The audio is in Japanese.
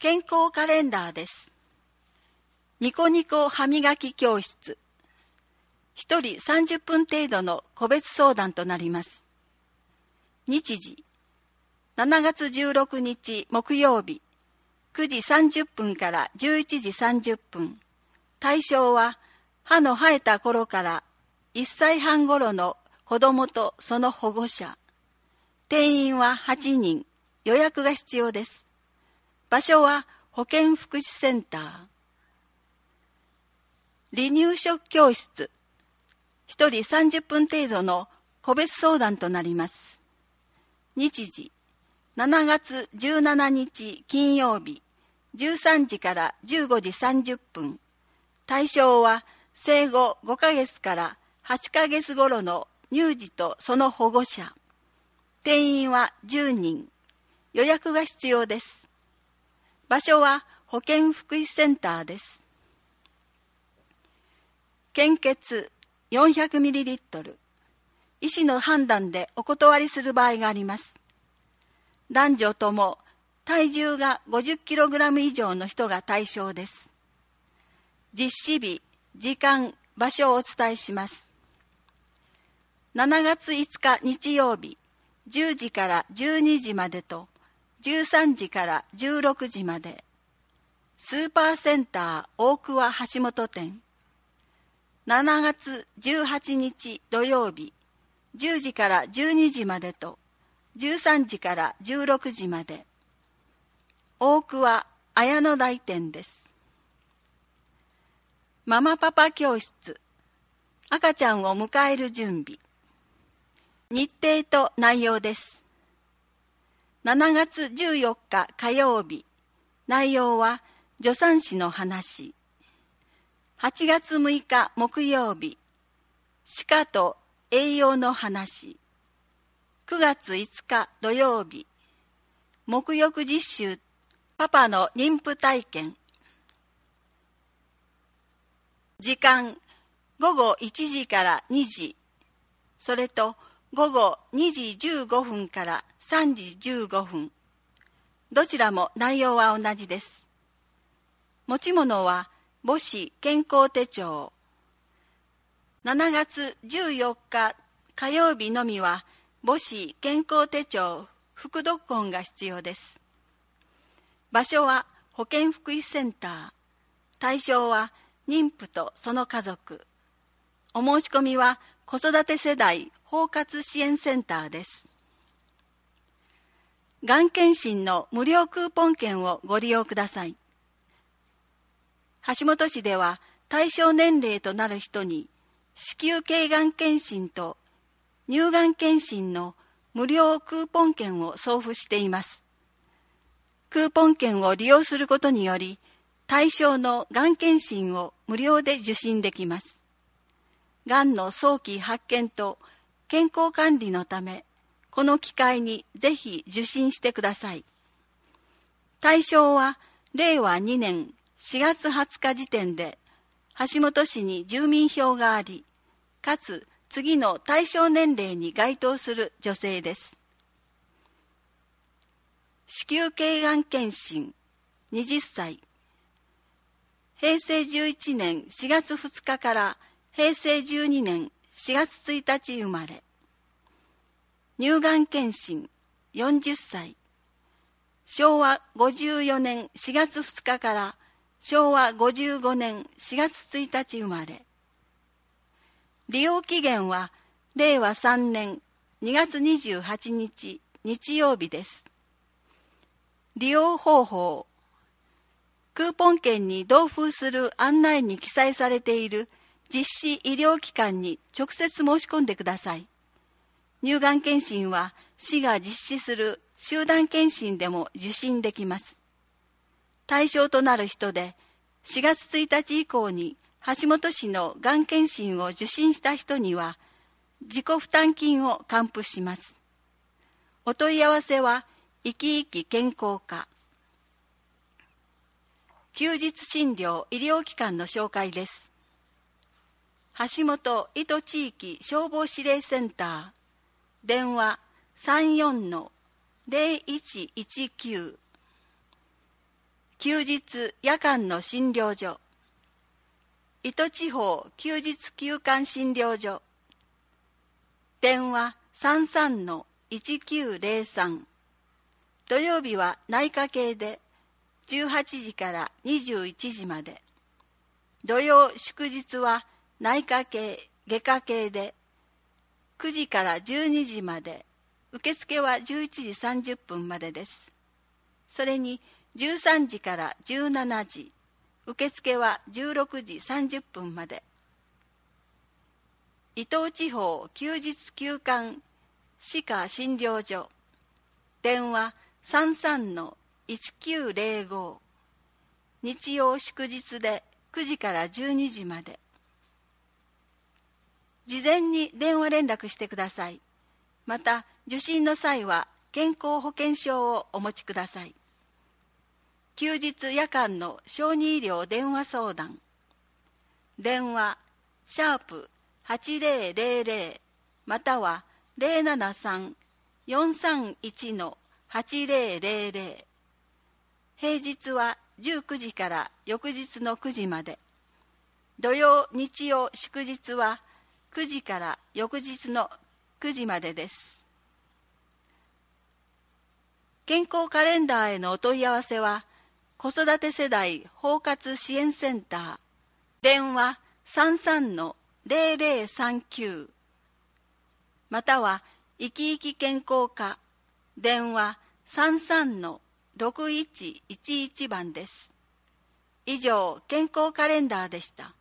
健康カレンダーです。ニコニコ歯磨き教室。一人30分程度の個別相談となります。日時、7月16日木曜日、9時30分から11時30分。対象は、歯の生えた頃から1歳半頃の子供とその保護者。定員は8人。予約が必要です。場所は保健福祉センター。離乳食教室。一人30分程度の個別相談となります。日時、7月17日金曜日、13時から15時30分。対象は生後5ヶ月から8ヶ月頃の乳児とその保護者。定員は10人。予約が必要です。場所は保健福祉センターです。献血 400ml。医師の判断でお断りする場合があります。男女とも体重が 50kg 以上の人が対象です。実施日、時間、場所をお伝えします。7月5日日曜日、10時から12時までと、13時から16時まで。スーパーセンター大桑橋本店。7月18日土曜日、10時から12時までと、13時から16時まで。大桑綾野台店です。ママパパ教室。赤ちゃんを迎える準備。日程と内容です。7月14日火曜日。内容は助産師の話。8月6日木曜日。歯科と栄養の話。9月5日土曜日。沐浴実習。パパの妊婦体験。時間、午後1時から2時。それと午後2時15分から3時15分。どちらも内容は同じです。持ち物は母子健康手帳。7月14日火曜日のみは母子健康手帳副読本が必要です。場所は保健福祉センター。対象は妊婦とその家族。お申し込みは子育て世代包括支援センターです。がん検診の無料クーポン券をご利用ください。橋本市では対象年齢となる人に子宮頸がん検診と乳がん検診の無料クーポン券を送付しています。クーポン券を利用することにより対象のがん検診を無料で受診できます。がんの早期発見と健康管理のため、この機会にぜひ受診してください。対象は令和2年4月20日時点で橋本市に住民票があり、かつ次の対象年齢に該当する女性です。子宮頸がん検診20歳。平成11年4月2日から平成12年4月1日生まれ。乳がん検診40歳。昭和54年4月2日から昭和55年4月1日生まれ。利用期限は令和3年2月28日日曜日です。利用方法。クーポン券に同封する案内に記載されている実施医療機関に直接申し込んでください。乳がん検診は市が実施する集団検診でも受診できます。対象となる人で4月1日以降に橋本市のがん検診を受診した人には自己負担金を還付します。お問い合わせは生き生き健康課。休日診療医療機関の紹介です。橋本糸地域消防指令センター。電話 34-0119。 休日夜間の診療所、糸東地方休日休館診療所、電話33-1903、土曜日は内科系で18時から21時まで、土曜祝日は内科系外科系で9時から12時まで、受付は11時30分までです。それに13時から17時、受付は16時30分まで。伊東地方休日休館歯科診療所、電話33-1905、日曜祝日で9時から12時まで。事前に電話連絡してください。また受診の際は健康保険証をお持ちください。休日夜間の小児医療電話相談、電話#8000または073-431-8000、平日は19時から翌日の9時まで、土曜日曜祝日は9時から翌日の9時までです。健康カレンダーへのお問い合わせは、子育て世代包括支援センター、電話33-0039、または生き生き健康課、電話33-6111番です。以上、健康カレンダーでした。